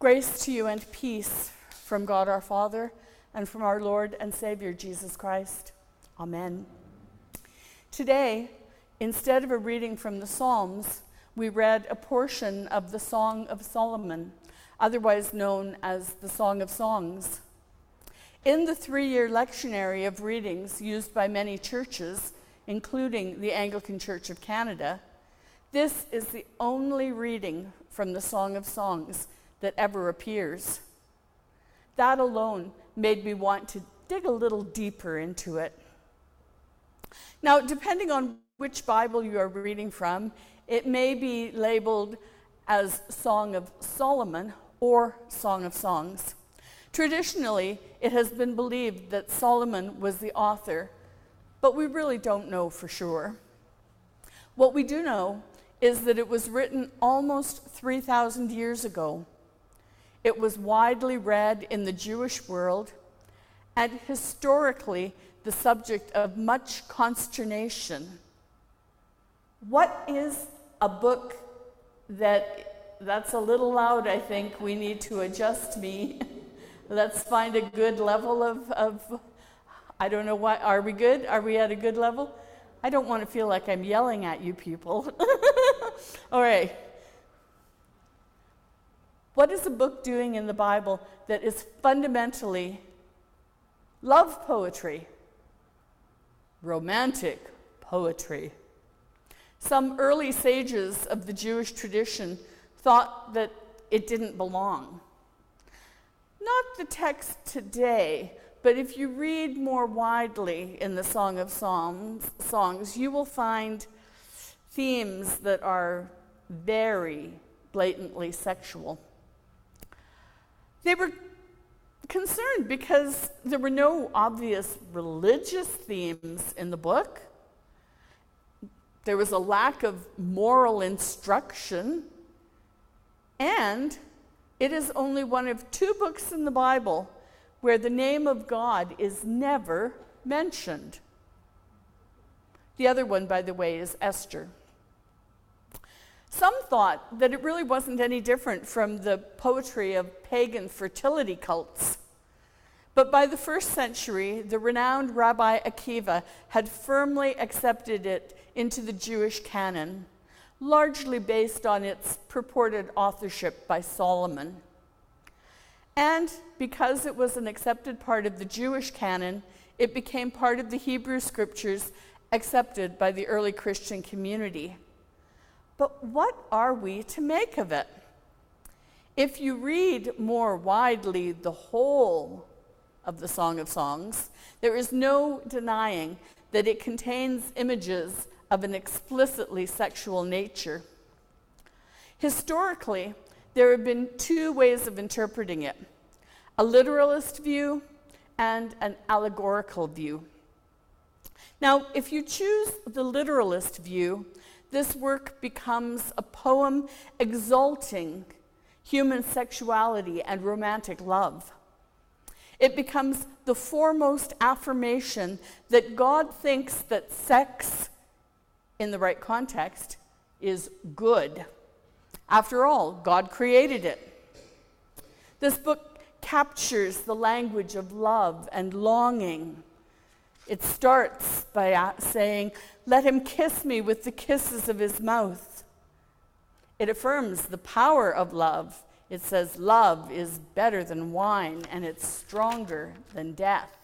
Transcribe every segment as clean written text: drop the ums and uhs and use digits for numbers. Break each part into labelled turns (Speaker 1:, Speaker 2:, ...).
Speaker 1: Grace to you and peace from God our Father and from our Lord and Savior Jesus Christ. Amen. Today, instead of a reading from the Psalms, we read a portion of the Song of Solomon, otherwise known as the Song of Songs. In the 3-year lectionary of readings used by many churches, including the Anglican Church of Canada, this is the only reading from the Song of Songs that ever appears. That alone made me want to dig a little deeper into it. Now, depending on which Bible you are reading from, it may be labeled as Song of Solomon or Song of Songs. Traditionally, it has been believed that Solomon was the author, but we really don't know for sure. What we do know is that it was written almost 3,000 years ago. It was widely read in the Jewish world and historically the subject of much consternation. What is a book that's a little loud, I think. We need to adjust me. Let's find a good level of I don't know what, are we good? Are we at a good level? I don't want to feel like I'm yelling at you people. All right. What is a book doing in the Bible that is fundamentally love poetry, romantic poetry? Some early sages of the Jewish tradition thought that it didn't belong. Not the text today, but if you read more widely in the Song of Songs, you will find themes that are very blatantly sexual. They were concerned because there were no obvious religious themes in the book. There was a lack of moral instruction, and it is only one of 2 books in the Bible where the name of God is never mentioned. The other one, by the way, is Esther. Some thought that it really wasn't any different from the poetry of pagan fertility cults. But by the 1st century, the renowned Rabbi Akiva had firmly accepted it into the Jewish canon, largely based on its purported authorship by Solomon. And because it was an accepted part of the Jewish canon, it became part of the Hebrew scriptures accepted by the early Christian community. But what are we to make of it? If you read more widely the whole of the Song of Songs, there is no denying that it contains images of an explicitly sexual nature. Historically, there have been 2 ways of interpreting it: a literalist view and an allegorical view. Now, if you choose the literalist view, this work becomes a poem exalting human sexuality and romantic love. It becomes the foremost affirmation that God thinks that sex, in the right context, is good. After all, God created it. This book captures the language of love and longing. It starts by saying, "Let him kiss me with the kisses of his mouth." It affirms the power of love. It says, "Love is better than wine, and it's stronger than death."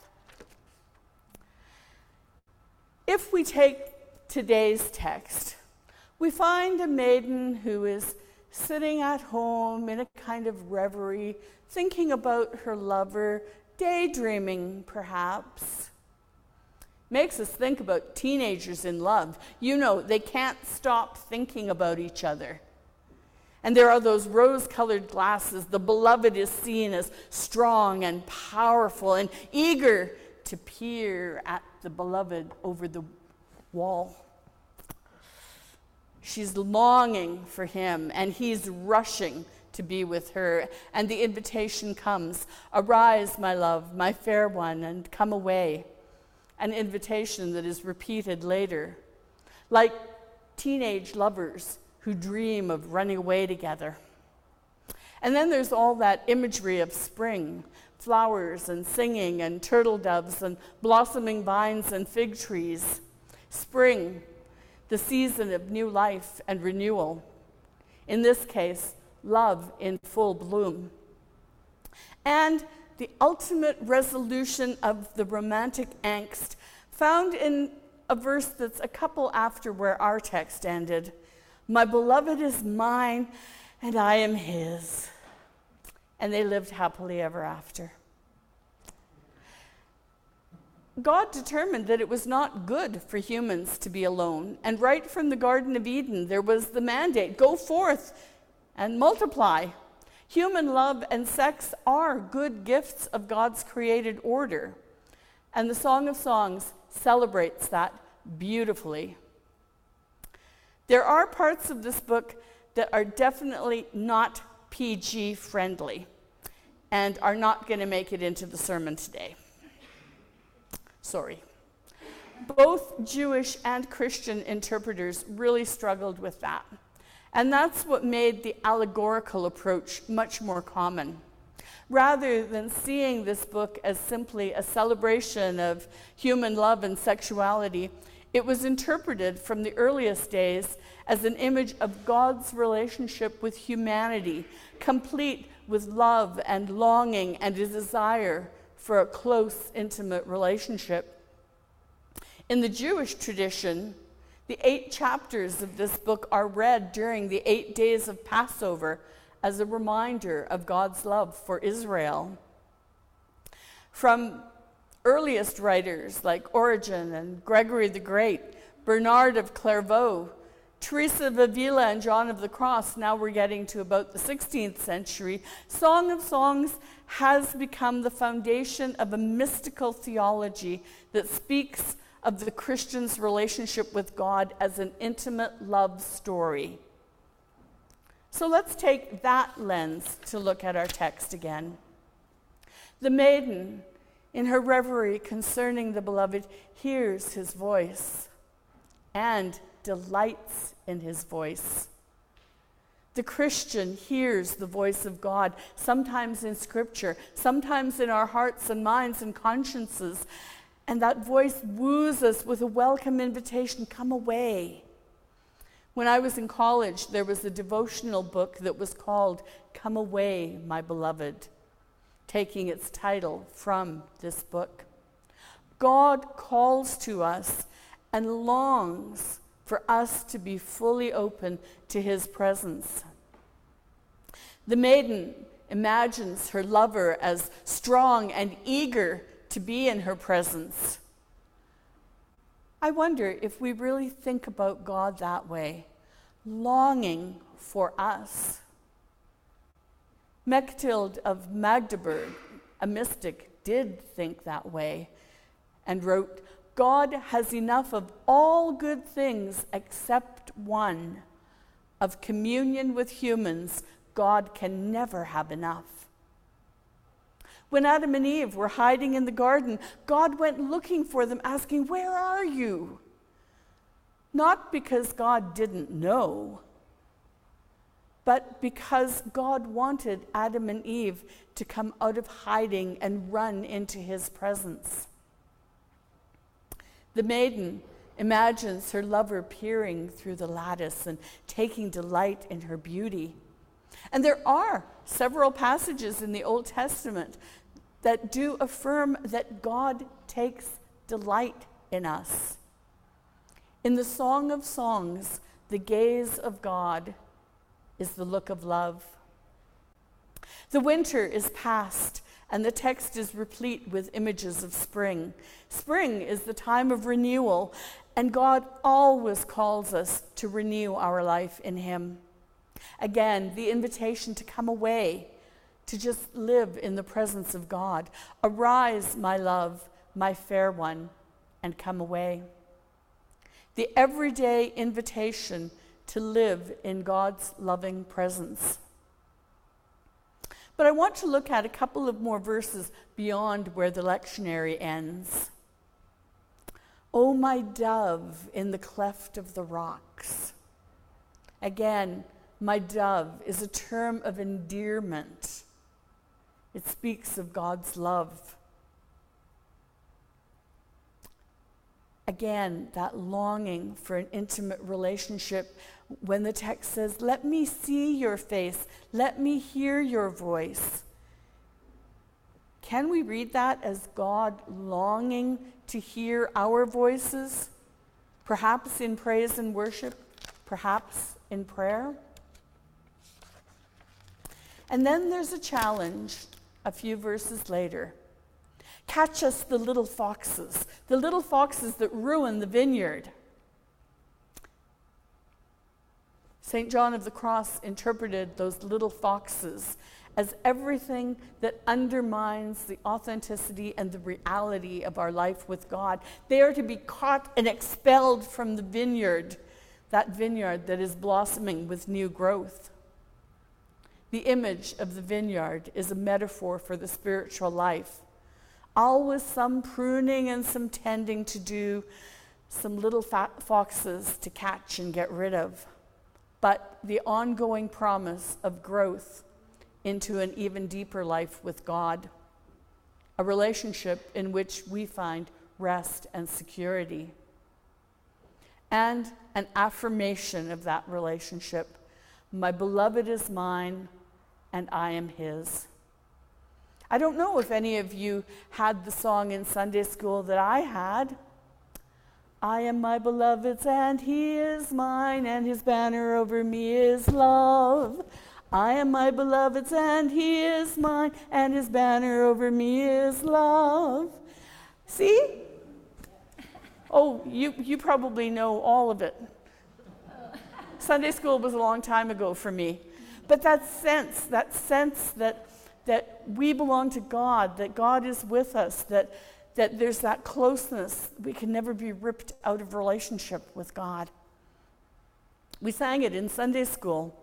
Speaker 1: If we take today's text, we find a maiden who is sitting at home in a kind of reverie, thinking about her lover, daydreaming perhaps. Makes us think about teenagers in love. You know, they can't stop thinking about each other. And there are those rose-colored glasses. The beloved is seen as strong and powerful and eager to peer at the beloved over the wall. She's longing for him, and he's rushing to be with her. And the invitation comes, "Arise, my love, my fair one, and come away." An invitation that is repeated later, like teenage lovers who dream of running away together. And then there's all that imagery of spring, flowers and singing and turtle doves and blossoming vines and fig trees. Spring, the season of new life and renewal. In this case, love in full bloom. And the ultimate resolution of the romantic angst found in a verse that's a couple after where our text ended. My beloved is mine, and I am his. And they lived happily ever after. God determined that it was not good for humans to be alone. And right from the Garden of Eden, there was the mandate, go forth and multiply. Human love and sex are good gifts of God's created order. And the Song of Songs celebrates that beautifully. There are parts of this book that are definitely not PG friendly and are not going to make it into the sermon today. Sorry. Both Jewish and Christian interpreters really struggled with that. And that's what made the allegorical approach much more common. Rather than seeing this book as simply a celebration of human love and sexuality, it was interpreted from the earliest days as an image of God's relationship with humanity, complete with love and longing and a desire for a close, intimate relationship. In the Jewish tradition, the 8 chapters of this book are read during the 8 days of Passover as a reminder of God's love for Israel. From earliest writers like Origen and Gregory the Great, Bernard of Clairvaux, Teresa of Avila and John of the Cross, now we're getting to about the 16th century, Song of Songs has become the foundation of a mystical theology that speaks of the Christian's relationship with God as an intimate love story. So let's take that lens to look at our text again. The maiden, in her reverie concerning the beloved, hears his voice and delights in his voice. The Christian hears the voice of God, sometimes in Scripture, sometimes in our hearts and minds and consciences, and that voice woos us with a welcome invitation, come away. When I was in college, there was a devotional book that was called Come Away, My Beloved, taking its title from this book. God calls to us and longs for us to be fully open to his presence. The maiden imagines her lover as strong and eager to be in her presence. I wonder if we really think about God that way, longing for us. Mechtild of Magdeburg, a mystic, did think that way and wrote, God has enough of all good things except one. Of communion with humans, God can never have enough. When Adam and Eve were hiding in the garden, God went looking for them, asking, where are you? Not because God didn't know, but because God wanted Adam and Eve to come out of hiding and run into his presence. The maiden imagines her lover peering through the lattice and taking delight in her beauty. And there are several passages in the Old Testament that do affirm that God takes delight in us. In the Song of Songs, the gaze of God is the look of love. The winter is past, and the text is replete with images of spring. Spring is the time of renewal, and God always calls us to renew our life in him. Again, the invitation to come away, to just live in the presence of God. Arise, my love, my fair one, and come away. The everyday invitation to live in God's loving presence. But I want to look at a couple of more verses beyond where the lectionary ends. O my dove in the cleft of the rocks. Again, my dove, is a term of endearment. It speaks of God's love. Again, that longing for an intimate relationship when the text says, let me see your face, let me hear your voice. Can we read that as God longing to hear our voices? Perhaps in praise and worship, perhaps in prayer. And then there's a challenge a few verses later. Catch us the little foxes that ruin the vineyard. St. John of the Cross interpreted those little foxes as everything that undermines the authenticity and the reality of our life with God. They are to be caught and expelled from the vineyard, that vineyard that is blossoming with new growth. The image of the vineyard is a metaphor for the spiritual life. Always some pruning and some tending to do, some little foxes to catch and get rid of. But the ongoing promise of growth into an even deeper life with God, a relationship in which we find rest and security, and an affirmation of that relationship. My beloved is mine, and I am his. I don't know if any of you had the song in Sunday school that I had. I am my beloved's, and he is mine, and his banner over me is love. I am my beloved's, and he is mine, and his banner over me is love. See? Oh, you probably know all of it. Sunday school was a long time ago for me. But that sense that we belong to God, that God is with us, that there's that closeness, we can never be ripped out of relationship with God. We sang it in Sunday school.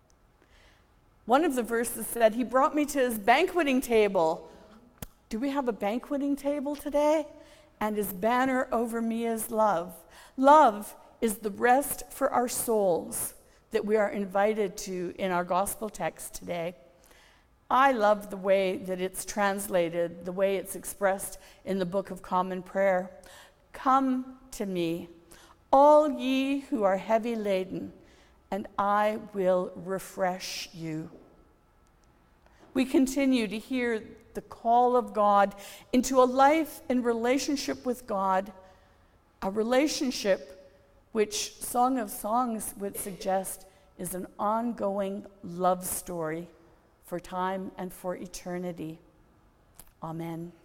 Speaker 1: One of the verses said, he brought me to his banqueting table. Do we have a banqueting table today? And his banner over me is love. Love is the rest for our souls that we are invited to in our gospel text today. I love the way that it's translated, the way it's expressed in the Book of Common Prayer. Come to me, all ye who are heavy laden, and I will refresh you. We continue to hear the call of God into a life in relationship with God, a relationship which Song of Songs would suggest is an ongoing love story for time and for eternity. Amen.